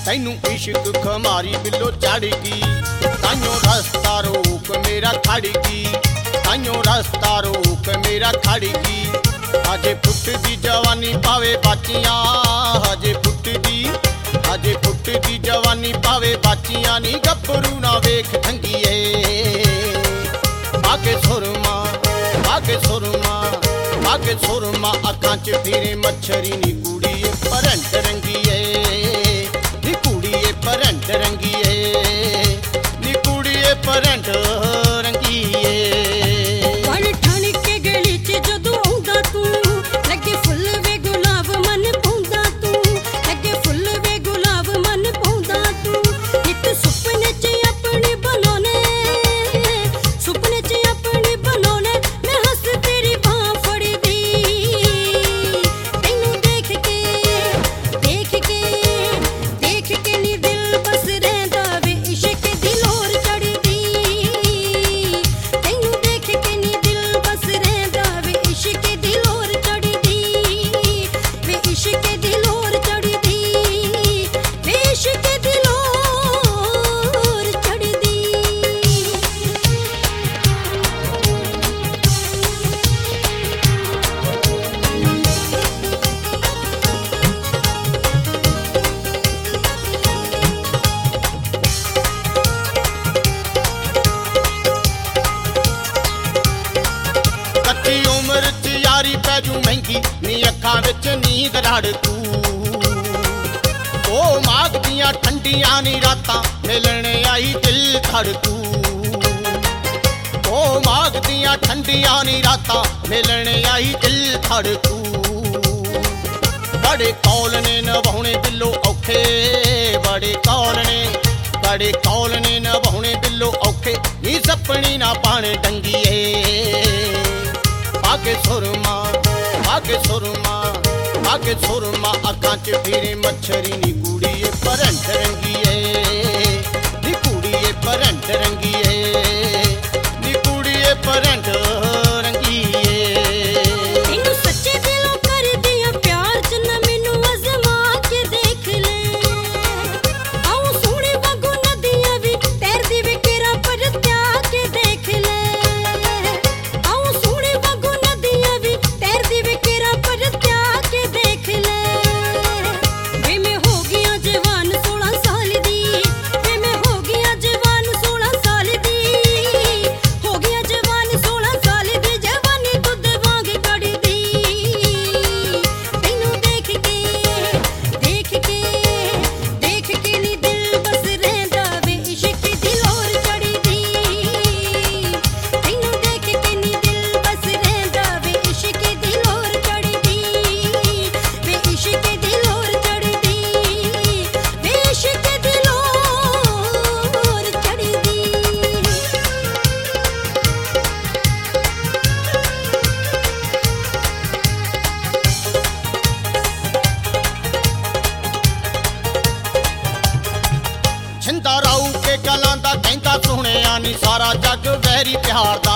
तैनू इश्क खमारी बिलो चढ़गी, ताइयों रास्ता रोक मेरा खड़गी, ताइयों रास्ता रोक मेरा खड़गी। अजे फुटदी जवानी पावे बाचियां, अजे फुटदी जवानी पावे बाचियां नी गभरू ना वेख ठंगीए। बागे सुरमा अखां च फिरे मच्छरी नी कुड़ीए परंट रंगीए, नी कुड़ीए परंट रंगीए, नी कुड़ीए परंट रंगीए। नी अखां विच नींद रड़ तू, ओ मागदियां ठंडियां नी रातां मिलने आई दिल खड़ तू, ओ मागदियां ठंडियां नी रातां मिलने आई दिल खड़ तू। बड़े कौल ने नभाउणे बिलो औखे, बड़े कौल ने नभाउणे बिलो औखे, नी सपनी ना पाण डंगीए। बागे सुरमा अखां च फिरे मच्छरी नी कुड़ीए परंट रंगीए, नी कुड़ीए परंट रंगीए, नी कुड़ीए परंट रंगीए। नी सारा जग वैरी प्यार दा,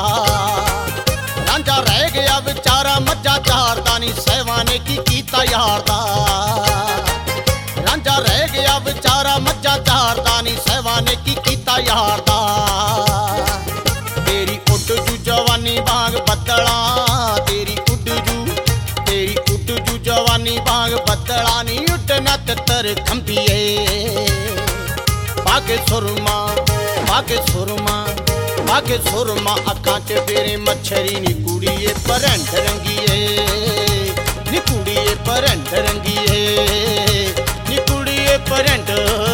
रांझा रह गया बेचारा मज्जा चारदा नी सहवा ने की कीता यार दा। रांझा रह गया बेचारा मज्जा चारदा नी सहवा ने की कीता यार दा। तेरी उड जू जवानी बांग बदला, तेरी उड जू जवानी बांग बदला नी उड न तितर खंभीए। बागे सुरमा अखां च फिरे मच्छरी नी कुड़ीए परंट रंगीए, नी कुड़ीए परंट रंगीए, नी कुड़ीए परंट